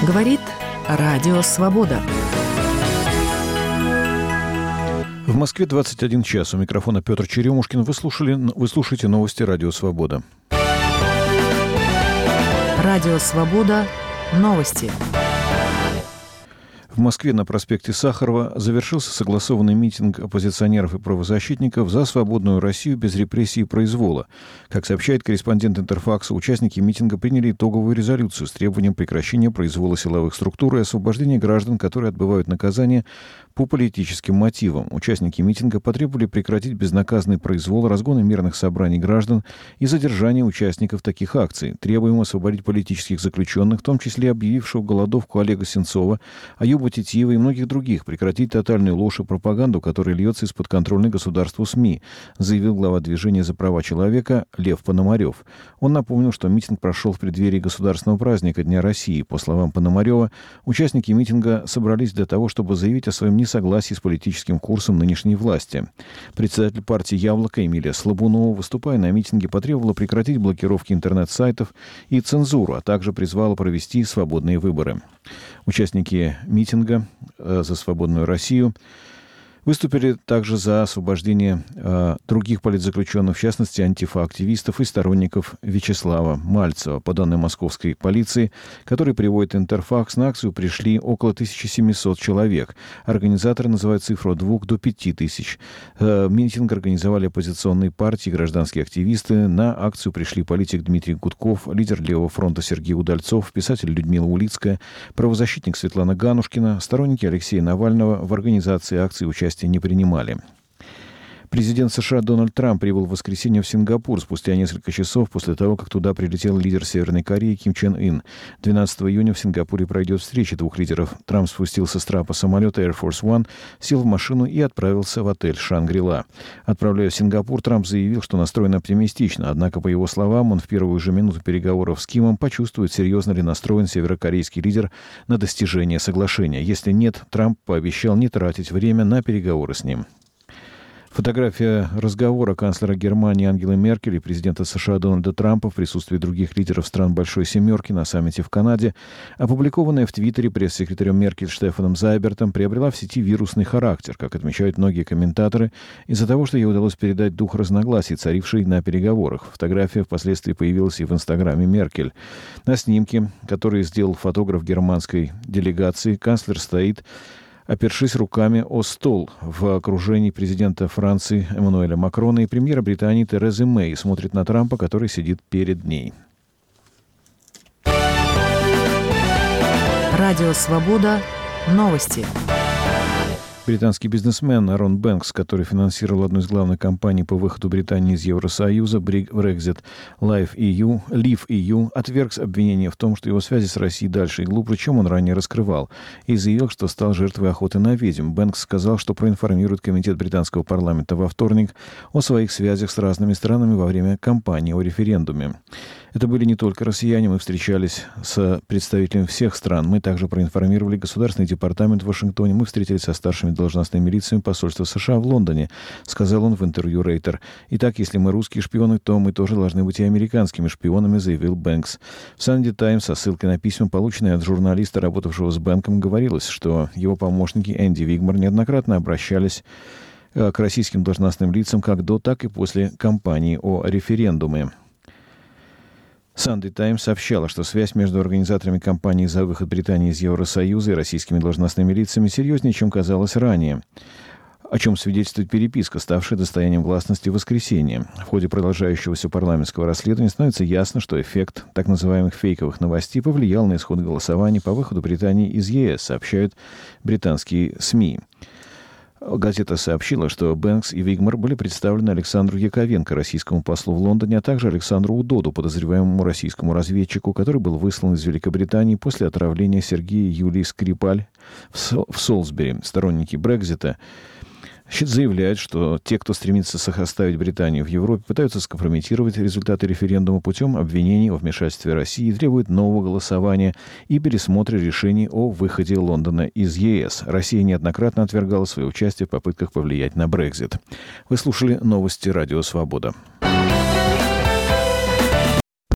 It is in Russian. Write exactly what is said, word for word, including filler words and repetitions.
Говорит Радио Свобода. В Москве двадцать один час. У микрофона Петр Черемушкин. Вы, слушали, вы слушаете новости Радио Свобода. Радио Свобода. Новости. В Москве на проспекте Сахарова завершился согласованный митинг оппозиционеров и правозащитников за свободную Россию без репрессий и произвола. Как сообщает корреспондент Интерфакса, участники митинга приняли итоговую резолюцию с требованием прекращения произвола силовых структур и освобождения граждан, которые отбывают наказание по политическим мотивам. Участники митинга потребовали прекратить безнаказанный произвол, разгоны мирных собраний граждан и задержание участников таких акций. Требуем освободить политических заключенных, в том числе объявившего голодовку Олега Сенцова, Аюба Титиева и многих других, прекратить тотальную ложь и пропаганду, которая льется из-под контрольной государству СМИ, заявил глава движения за права человека Лев Пономарев. Он напомнил, что митинг прошел в преддверии государственного праздника Дня России. По словам Пономарева, участники митинга собрались для того, чтобы заявить о своем несогласии с политическим курсом нынешней власти. Председатель партии «Яблоко» Эмилия Слабунова, выступая на митинге, потребовала прекратить блокировки интернет-сайтов и цензуру, а также призвала провести свободные выборы. Участники митинга э, за свободную Россию выступили также за освобождение э, других политзаключенных, в частности, антифа-активистов и сторонников Вячеслава Мальцева. По данным московской полиции, который приводит Интерфакс, на акцию пришли около тысячи семисот человек. Организаторы называют цифру от двух до пяти тысяч. Э, митинг организовали оппозиционные партии, гражданские активисты. На акцию пришли политик Дмитрий Гудков, лидер Левого фронта Сергей Удальцов, писатель Людмила Улицкая, правозащитник Светлана Ганушкина, сторонники Алексея Навального. В организации акции участия не принимали. Президент США Дональд Трамп прибыл в воскресенье в Сингапур спустя несколько часов после того, как туда прилетел лидер Северной Кореи Ким Чен Ын. двенадцатого июня в Сингапуре пройдет встреча двух лидеров. Трамп спустился с трапа самолета Air Force One, сел в машину и отправился в отель «Шангри-Ла». Отправляясь в Сингапур, Трамп заявил, что настроен оптимистично. Однако, по его словам, он в первую же минуту переговоров с Кимом почувствует, серьезно ли настроен северокорейский лидер на достижение соглашения. Если нет, Трамп пообещал не тратить время на переговоры с ним. Фотография разговора канцлера Германии Ангелы Меркель и президента США Дональда Трампа в присутствии других лидеров стран Большой Семерки на саммите в Канаде, опубликованная в Твиттере пресс-секретарем Меркель Штефаном Зайбертом, приобрела в сети вирусный характер, как отмечают многие комментаторы, из-за того, что ей удалось передать дух разногласий, царивший на переговорах. Фотография впоследствии появилась и в инстаграме Меркель. На снимке, который сделал фотограф германской делегации, канцлер стоит, опершись руками о стол в окружении президента Франции Эммануэля Макрона и премьера Британии Терезы Мэй, смотрит на Трампа, который сидит перед ней. Радио Свобода. Новости. Британский бизнесмен Арон Бэнкс, который финансировал одну из главных кампаний по выходу Британии из Евросоюза, Brexit Live и ю, Leave и ю, отверг обвинение в том, что его связи с Россией дальше и глубже, чем он ранее раскрывал, и заявил, что стал жертвой охоты на ведьм. Бэнкс сказал, что проинформирует комитет британского парламента во вторник о своих связях с разными странами во время кампании о референдуме. Это были не только россияне, мы встречались с представителями всех стран. Мы также проинформировали Государственный департамент в Вашингтоне. Мы встретились со старшими должностными лицами посольства США в Лондоне, сказал он в интервью Рейтер. Итак, если мы русские шпионы, то мы тоже должны быть и американскими шпионами, заявил Бэнкс. В Санди Таймс со ссылкой на письма, полученные от журналиста, работавшего с Бэнком, говорилось, что его помощники Энди Вигмор неоднократно обращались к российским должностным лицам как до, так и после кампании о референдуме. Sunday Times сообщала, что связь между организаторами кампании за выход Британии из Евросоюза и российскими должностными лицами серьезнее, чем казалось ранее, о чем свидетельствует переписка, ставшая достоянием гласности в воскресенье. В ходе продолжающегося парламентского расследования становится ясно, что эффект так называемых фейковых новостей повлиял на исход голосования по выходу Британии из ЕС, сообщают британские СМИ. Газета сообщила, что Бэнкс и Вигмор были представлены Александру Яковенко, российскому послу в Лондоне, а также Александру Удоду, подозреваемому российскому разведчику, который был выслан из Великобритании после отравления Сергея Юлии Скрипаль в Солсбери. Сторонники Брексита заявляют, что те, кто стремится оставить Британию в Европе, пытаются скомпрометировать результаты референдума путем обвинений во вмешательстве России, требуют нового голосования и пересмотра решений о выходе Лондона из ЕС. Россия неоднократно отвергала свое участие в попытках повлиять на Брексит. Вы слушали новости Радио Свобода.